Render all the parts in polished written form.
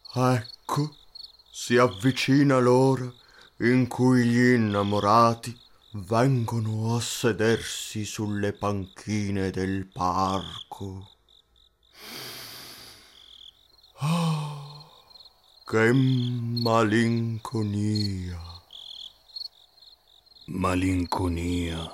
Ecco, si avvicina l'ora in cui gli innamorati vengono a sedersi sulle panchine del parco. Ah, che malinconia! Malinconia.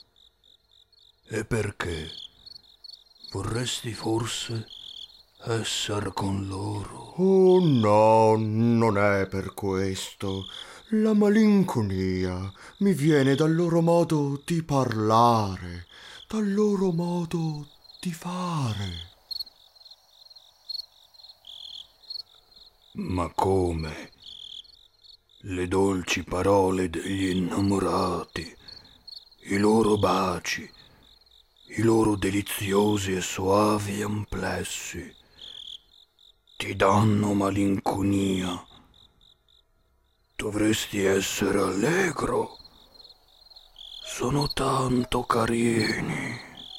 E perché? Vorresti forse esser con loro? Oh no, non è per questo. La malinconia mi viene dal loro modo di parlare, dal loro modo di fare. Ma come? Le dolci parole degli innamorati, i loro baci, i loro deliziosi e soavi amplessi, ti danno malinconia. Dovresti essere allegro. Sono tanto carini.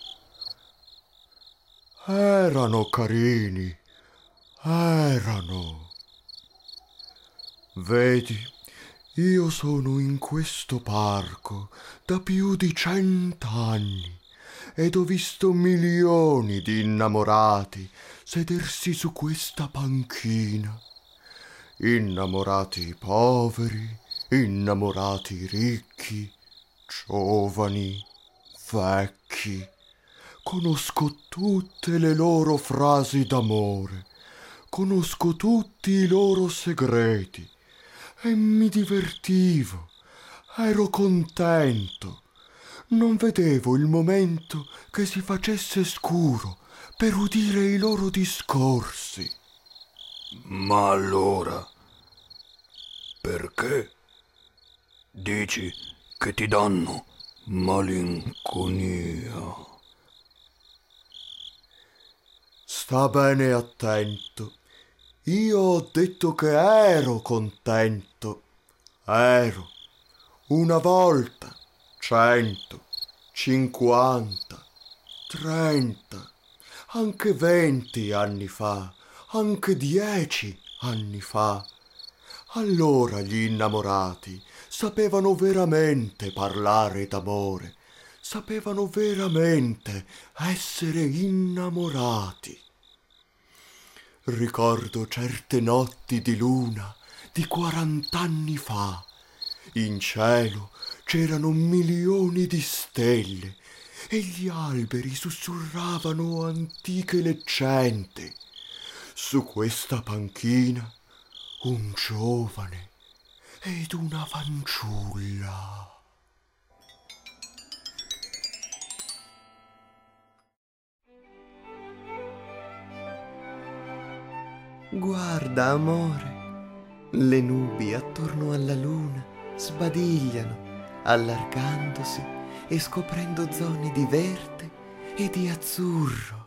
Erano carini, erano. Vedi, io sono in questo parco da più di 100 anni ed ho visto milioni di innamorati sedersi su questa panchina. Innamorati poveri, innamorati ricchi, giovani, vecchi. Conosco tutte le loro frasi d'amore, conosco tutti i loro segreti e mi divertivo, ero contento. Non vedevo il momento che si facesse scuro per udire i loro discorsi. Ma allora, perché dici che ti danno malinconia? Sta bene attento. Io ho detto che ero contento. Ero. Una volta. 100. 50. 30. Anche 20 anni fa. Anche 10 anni fa. Allora gli innamorati sapevano veramente parlare d'amore. Sapevano veramente essere innamorati. Ricordo certe notti di luna di 40 anni fa. In cielo c'erano milioni di stelle e gli alberi sussurravano antiche leggende. Su questa panchina un giovane ed una fanciulla. Guarda, amore, le nubi attorno alla luna sbadigliano, allargandosi e scoprendo zone di verde e di azzurro.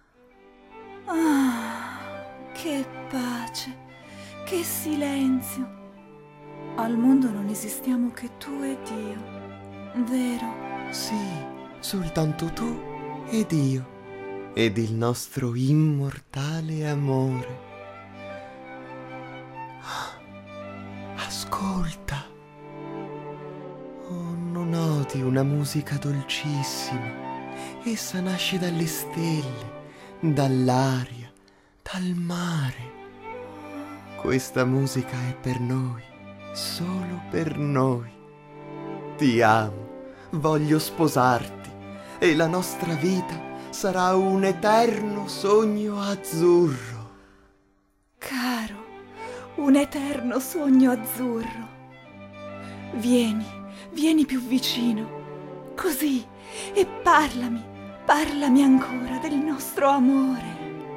Ah, che pace, che silenzio. Al mondo non esistiamo che tu ed io, vero? Sì, soltanto tu ed io, ed il nostro immortale amore. Ascolta. Oh, non odi una musica dolcissima? Essa nasce dalle stelle, dall'aria, dal mare. Questa musica è per noi, solo per noi. Ti amo, voglio sposarti e la nostra vita sarà un eterno sogno azzurro. Caro, un eterno sogno azzurro. Vieni, vieni più vicino, così, e parlami ancora del nostro amore.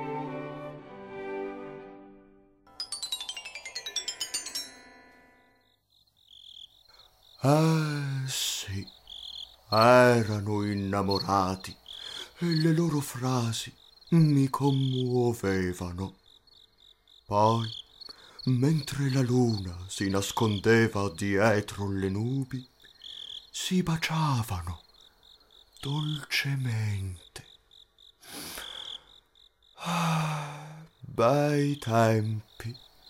Sì, erano innamorati e le loro frasi mi commuovevano. Poi, mentre la luna si nascondeva dietro le nubi, si baciavano dolcemente. Ah, bei tempi,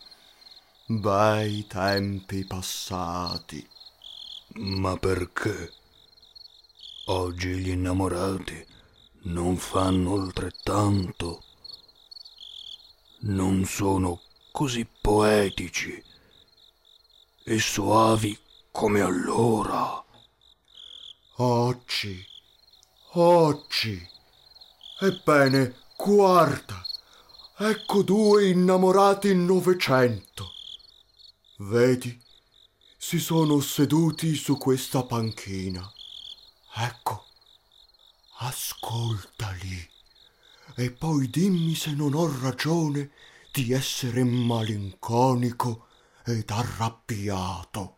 bei tempi passati. Ma perché? Oggi gli innamorati non fanno altrettanto? Non sono così poetici e soavi come allora? Oggi. Ebbene, guarda, ecco due innamorati in Novecento. Vedi, si sono seduti su questa panchina. Ecco, ascoltali e poi dimmi se non ho ragione di essere malinconico ed arrabbiato.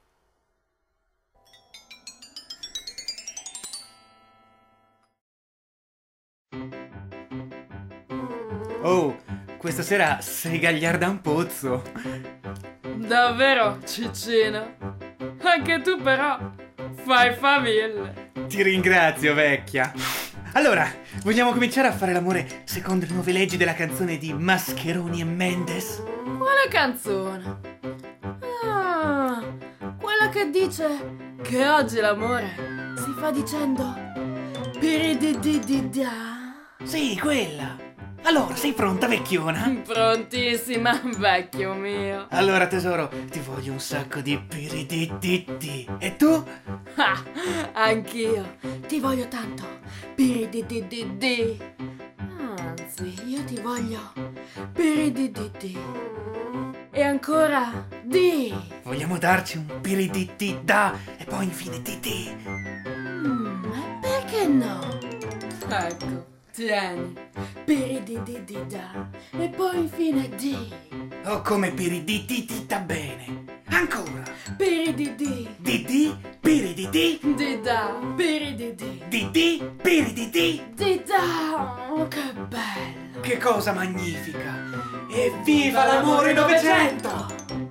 Oh, questa sera sei gagliarda un pozzo. Davvero, Ciccino? Anche tu però fai faville. Ti ringrazio, vecchia. Allora, vogliamo cominciare a fare l'amore secondo le nuove leggi della canzone di Mascheroni e Mendes? Quale canzone? Ah, quella che dice che oggi l'amore si fa dicendo piridididida. Sì, quella. Allora, sei pronta, vecchiona? Prontissima, vecchio mio. Allora, tesoro, ti voglio un sacco di piridididi. E tu? Ah, anch'io ti voglio tanto. Pirididididi. Anzi, io ti voglio piridididi. E ancora di. Vogliamo darci un pirididida e poi infine didi. Perché no? Ecco, tieni. Piridididida. E poi infine di. Oh, come piridididida bene. Ancora. Pirididi. Didi, pirididi, Dida. Pirididi. didi, pirididi. Dida. Oh, che bello. Che cosa magnifica! Evviva l'amore Novecento!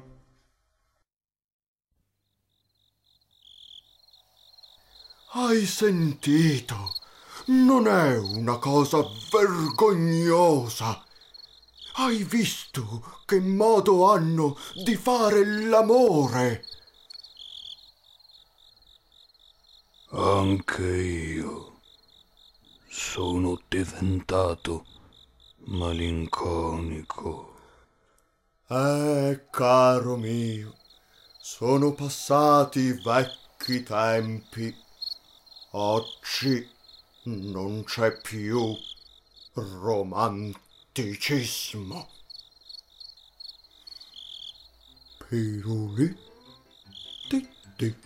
Hai sentito? Non è una cosa vergognosa. Hai visto che modo hanno di fare l'amore? Anche io sono diventato malinconico. Caro mio, sono passati i vecchi tempi. Oggi non c'è più romanticismo. Piruli, titti.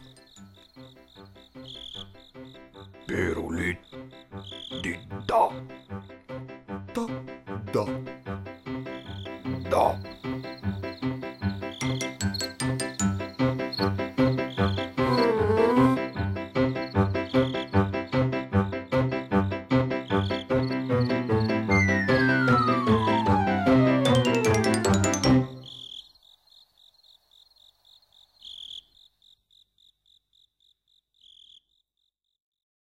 Piruli di da Da, da. da.